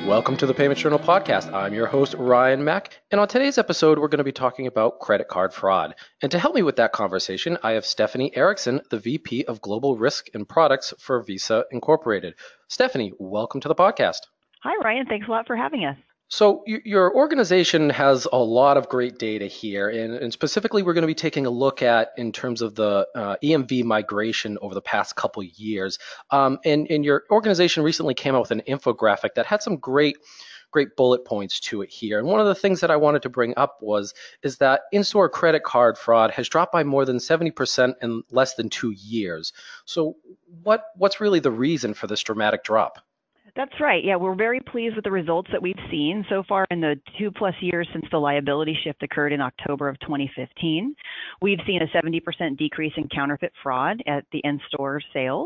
Welcome to the Payments Journal podcast. I'm your host, Ryan Mack, and on today's episode, we're going to be talking about credit card fraud. And to help me with that conversation, I have Stephanie Erickson, the VP of Global Risk and Products for Visa Incorporated. Stephanie, welcome to the podcast. Hi, Ryan. Thanks a lot for having us. So your organization has a lot of great data here, and specifically we're going to be taking a look at in terms of the EMV migration over the past couple years. And your organization recently came out with an infographic that had some great bullet points to it here. And one of the things that I wanted to bring up is that in-store credit card fraud has dropped by more than 70% in less than 2 years. So what's really the reason for this dramatic drop? That's right. Yeah, we're very pleased with the results that we've seen so far in the 2+ years since the liability shift occurred in October of 2015. We've seen a 70% decrease in counterfeit fraud at the in-store sales.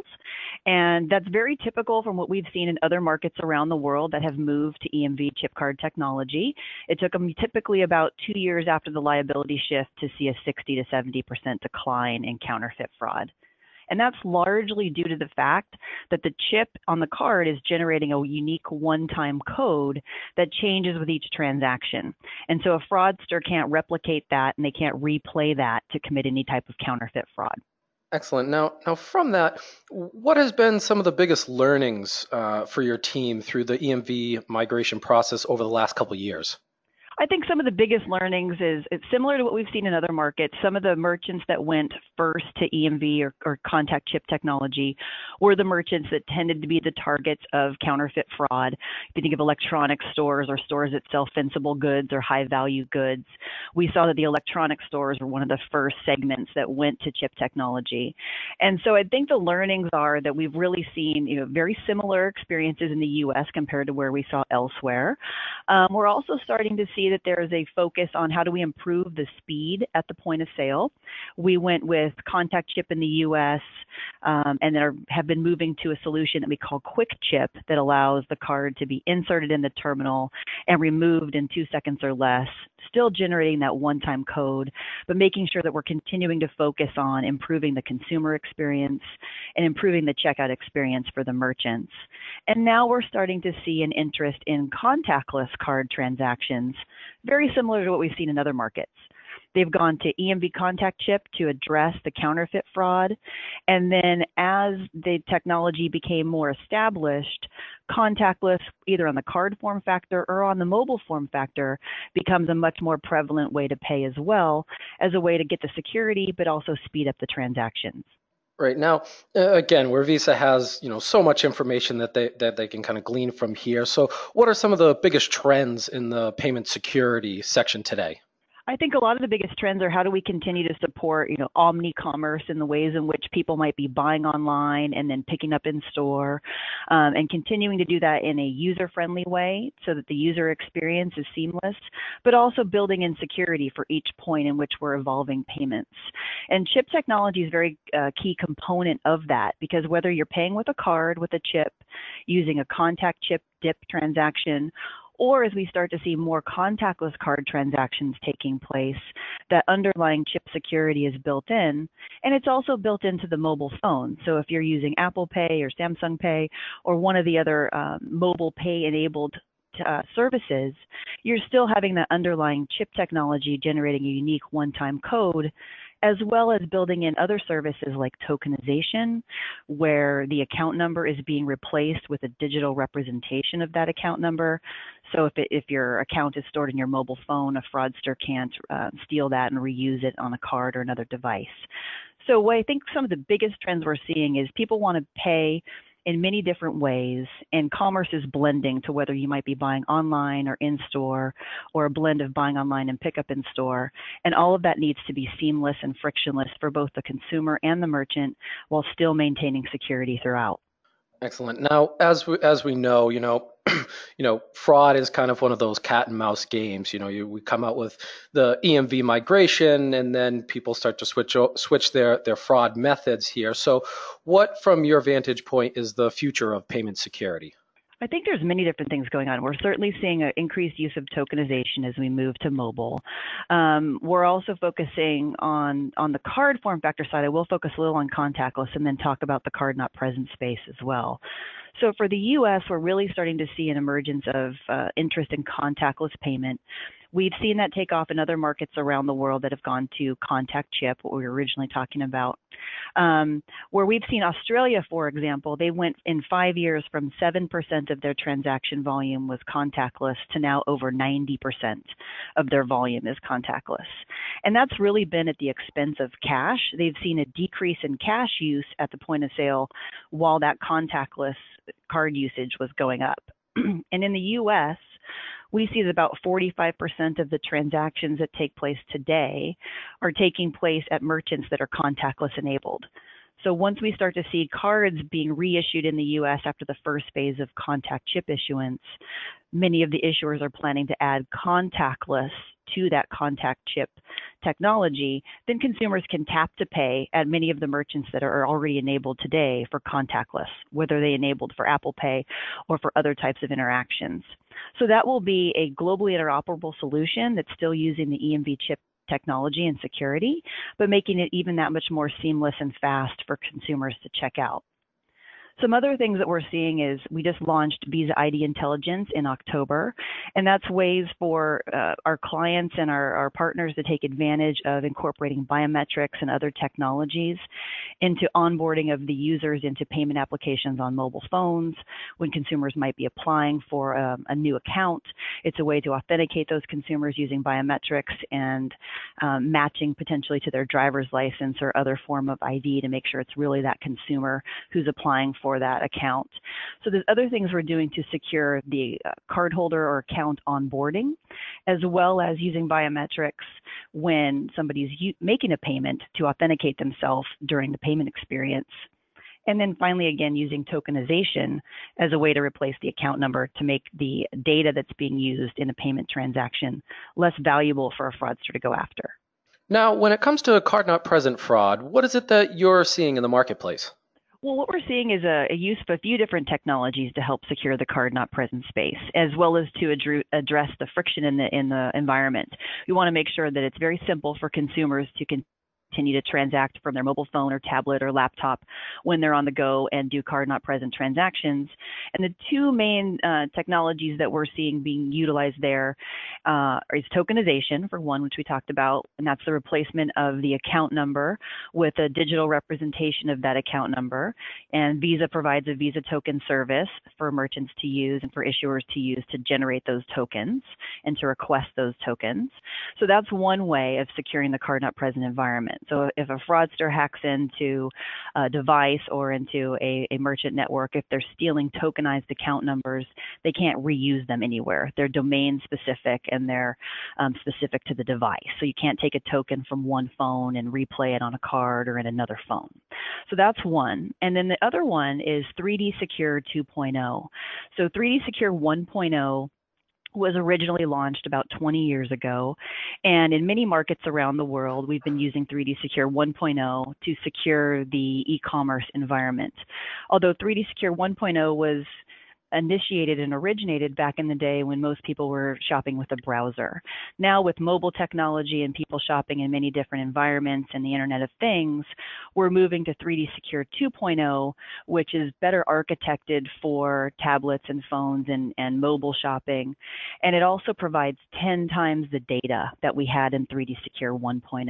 And that's very typical from what we've seen in other markets around the world that have moved to EMV chip card technology. It took them typically about 2 years after the liability shift to see a 60 to 70% decline in counterfeit fraud. And that's largely due to the fact that the chip on the card is generating a unique one-time code that changes with each transaction. And so a fraudster can't replicate that, and they can't replay that to commit any type of counterfeit fraud. Excellent. Now from that, what has been some of the biggest learnings for your team through the EMV migration process over the last couple of years? I think some of the biggest learnings is it's similar to what we've seen in other markets. Some of the merchants that went first to EMV or contact chip technology were the merchants that tended to be the targets of counterfeit fraud. If you think of electronic stores or stores that sell fencible goods or high value goods, we saw that the electronic stores were one of the first segments that went to chip technology. And so I think the learnings are that we've really seen very similar experiences in the US compared to where we saw elsewhere. We're also starting to see that there is a focus on how do we improve the speed at the point of sale. We went with contact chip in the US and then have been moving to a solution that we call quick chip that allows the card to be inserted in the terminal and removed in 2 seconds or less, still generating that one-time code, but making sure that we're continuing to focus on improving the consumer experience and improving the checkout experience for the merchants. And now we're starting to see an interest in contactless card transactions, very similar to what we've seen in other markets. They've gone to EMV contact chip to address the counterfeit fraud. And then as the technology became more established, contactless, either on the card form factor or on the mobile form factor, becomes a much more prevalent way to pay as well, as a way to get the security, but also speed up the transactions. Right now, again, where Visa has so much information that they can kind of glean from here. So, what are some of the biggest trends in the payment security section today? I think a lot of the biggest trends are how do we continue to support, omni-commerce in the ways in which people might be buying online and then picking up in store, and continuing to do that in a user-friendly way so that the user experience is seamless, but also building in security for each point in which we're evolving payments. And chip technology is a very key component of that, because whether you're paying with a card with a chip, using a contact chip dip transaction, or as we start to see more contactless card transactions taking place, that underlying chip security is built in, and it's also built into the mobile phone. So if you're using Apple Pay or Samsung Pay or one of the other mobile pay-enabled services, you're still having that underlying chip technology generating a unique one-time code, as well as building in other services like tokenization, where the account number is being replaced with a digital representation of that account number. So if your account is stored in your mobile phone, a fraudster can't steal that and reuse it on a card or another device. So what I think some of the biggest trends we're seeing is people want to pay in many different ways, and commerce is blending to whether you might be buying online or in-store, or a blend of buying online and pick up in-store. And all of that needs to be seamless and frictionless for both the consumer and the merchant, while still maintaining security throughout. Excellent. Now, as we know, fraud is kind of one of those cat and mouse games. We come out with the EMV migration, and then people start to switch their fraud methods here. So, what, from your vantage point, is the future of payment security? I think there's many different things going on. We're certainly seeing an increased use of tokenization as we move to mobile. We're also focusing on the card form factor side. I will focus a little on contactless and then talk about the card not present space as well. So for the US, we're really starting to see an emergence of interest in contactless payment. We've seen that take off in other markets around the world that have gone to contact chip, what we were originally talking about. Where we've seen Australia, for example, they went in 5 years from 7% of their transaction volume was contactless to now over 90% of their volume is contactless. And that's really been at the expense of cash. They've seen a decrease in cash use at the point of sale while that contactless card usage was going up. And in the US, we see that about 45% of the transactions that take place today are taking place at merchants that are contactless enabled. So once we start to see cards being reissued in the US after the first phase of contact chip issuance, many of the issuers are planning to add contactless to that contact chip technology. Then consumers can tap to pay at many of the merchants that are already enabled today for contactless, whether they enabled for Apple Pay or for other types of interactions. So that will be a globally interoperable solution that's still using the EMV chip technology and security, but making it even that much more seamless and fast for consumers to check out. Some other things that we're seeing is we just launched Visa ID Intelligence in October, and that's ways for our clients and our partners to take advantage of incorporating biometrics and other technologies into onboarding of the users into payment applications on mobile phones. When consumers might be applying for a new account, it's a way to authenticate those consumers using biometrics and matching potentially to their driver's license or other form of ID to make sure it's really that consumer who's applying for that account. So there's other things we're doing to secure the cardholder or account onboarding, as well as using biometrics when somebody's making a payment to authenticate themselves during the payment experience. And then finally, again, using tokenization as a way to replace the account number to make the data that's being used in a payment transaction less valuable for a fraudster to go after. Now, when it comes to card not present fraud, what is it that you're seeing in the marketplace? Well, what we're seeing is a use of a few different technologies to help secure the card not present space, as well as to address the friction in the environment. We want to make sure that it's very simple for consumers to continue to transact from their mobile phone or tablet or laptop when they're on the go and do card not present transactions. And the two main technologies that we're seeing being utilized there is tokenization, for one, which we talked about, and that's the replacement of the account number with a digital representation of that account number. And Visa provides a Visa token service for merchants to use and for issuers to use to generate those tokens and to request those tokens. So that's one way of securing the card not present environment. So if a fraudster hacks into a device or into a merchant network, if they're stealing tokenized account numbers, they can't reuse them anywhere. They're domain specific and they're specific to the device. So you can't take a token from one phone and replay it on a card or in another phone. So that's one. And then the other one is 3D Secure 2.0. So 3D Secure 1.0 was originally launched about 20 years ago. And in many markets around the world, we've been using 3D Secure 1.0 to secure the e-commerce environment. Although 3D Secure 1.0 was initiated and originated back in the day when most people were shopping with a browser. Now with mobile technology and people shopping in many different environments and the Internet of Things, we're moving to 3D Secure 2.0, which is better architected for tablets and phones and mobile shopping. And it also provides 10 times the data that we had in 3D Secure 1.0.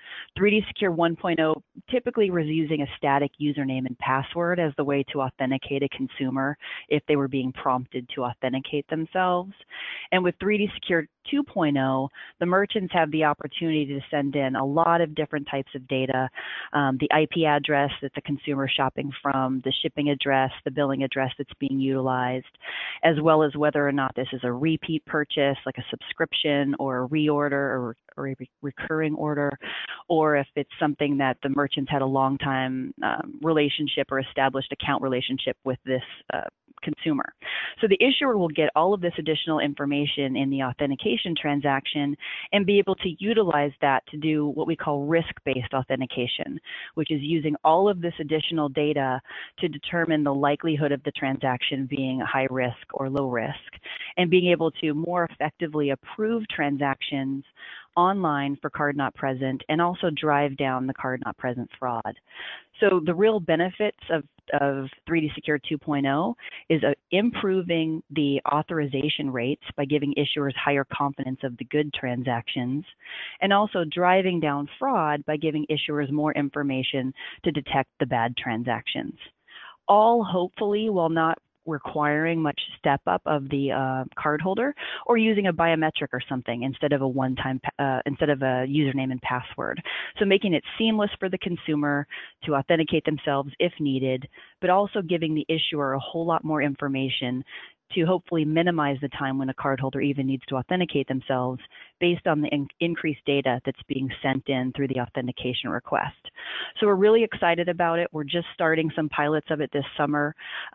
3D Secure 1.0 typically was using a static username and password as the way to authenticate a consumer if they were being prompted to authenticate themselves. And with 3D Secure 2.0, the merchants have the opportunity to send in a lot of different types of data, the IP address that the consumer is shopping from, the shipping address, the billing address that's being utilized, as well as whether or not this is a repeat purchase, like a subscription or a reorder or a recurring order, or if it's something that the merchants had a long time relationship or established account relationship with this consumer. So the issuer will get all of this additional information in the authentication transaction and be able to utilize that to do what we call risk-based authentication, which is using all of this additional data to determine the likelihood of the transaction being high risk or low risk, and being able to more effectively approve transactions online for card not present, and also drive down the card not present fraud. So the real benefits of 3D Secure 2.0 is improving the authorization rates by giving issuers higher confidence of the good transactions, and also driving down fraud by giving issuers more information to detect the bad transactions. All hopefully while not requiring much step up of the cardholder or using a biometric or something instead of a instead of a username and password. So making it seamless for the consumer to authenticate themselves if needed, but also giving the issuer a whole lot more information to hopefully minimize the time when a cardholder even needs to authenticate themselves based on the increased data that's being sent in through the authentication request. So we're really excited about it. We're just starting some pilots of it this summer.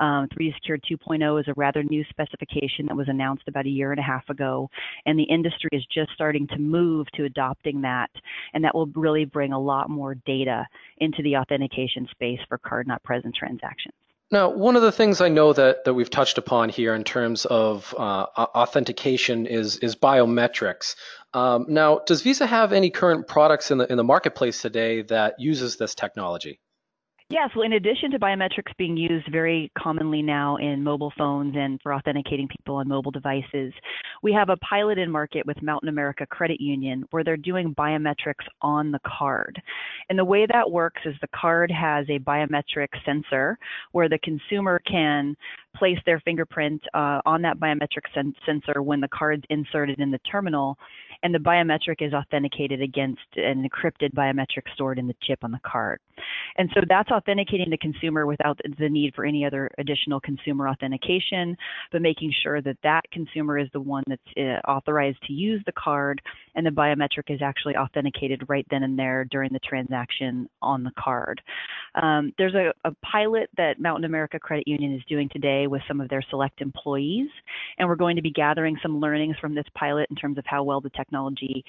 3D Secure 2.0 is a rather new specification that was announced about a year and a half ago, and the industry is just starting to move to adopting that, and that will really bring a lot more data into the authentication space for card not present transactions. Now, one of the things I know that we've touched upon here in terms of authentication is biometrics. Now, does Visa have any current products in the marketplace today that uses this technology? Yes, well, in addition to biometrics being used very commonly now in mobile phones and for authenticating people on mobile devices, we have a pilot in market with Mountain America Credit Union where they're doing biometrics on the card. And the way that works is the card has a biometric sensor where the consumer can place their fingerprint on that biometric sensor when the card's inserted in the terminal, and the biometric is authenticated against an encrypted biometric stored in the chip on the card. And so that's authenticating the consumer without the need for any other additional consumer authentication, but making sure that that consumer is the one that's authorized to use the card, and the biometric is actually authenticated right then and there during the transaction on the card. There's a pilot that Mountain America Credit Union is doing today with some of their select employees, and we're going to be gathering some learnings from this pilot in terms of how well the technology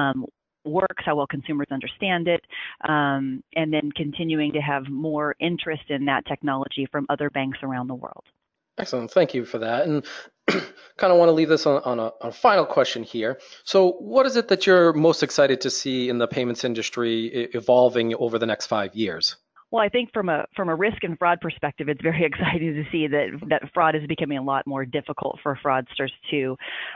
works, how well consumers understand it, and then continuing to have more interest in that technology from other banks around the world. Excellent. Thank you for that. And kind of want to leave this on a final question here. So what is it that you're most excited to see in the payments industry evolving over the next 5 years? Well, I think from a risk and fraud perspective, it's very exciting to see that fraud is becoming a lot more difficult for fraudsters to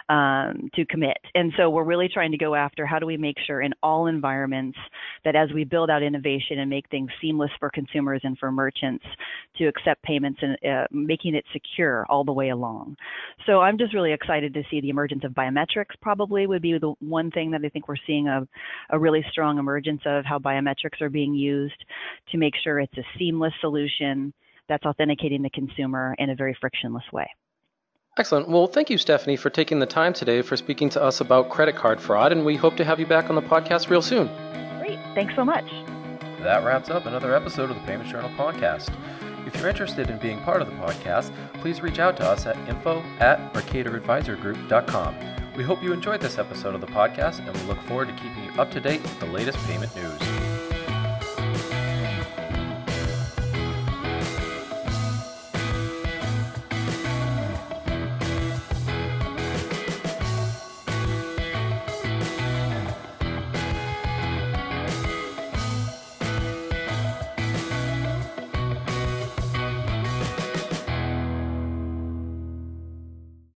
commit. And so we're really trying to go after how do we make sure in all environments that as we build out innovation and make things seamless for consumers and for merchants to accept payments and making it secure all the way along. So I'm just really excited to see the emergence of biometrics. Probably would be the one thing that I think we're seeing a really strong emergence of how biometrics are being used to make sure it's a seamless solution that's authenticating the consumer in a very frictionless way. Excellent. Well, thank you, Stephanie, for taking the time today for speaking to us about credit card fraud, and we hope to have you back on the podcast real soon. Great. Thanks so much. That wraps up another episode of the Payments Journal podcast. If you're interested in being part of the podcast, please reach out to us at info@mercatoradvisorgroup.com. We hope you enjoyed this episode of the podcast, and we look forward to keeping you up to date with the latest payment news.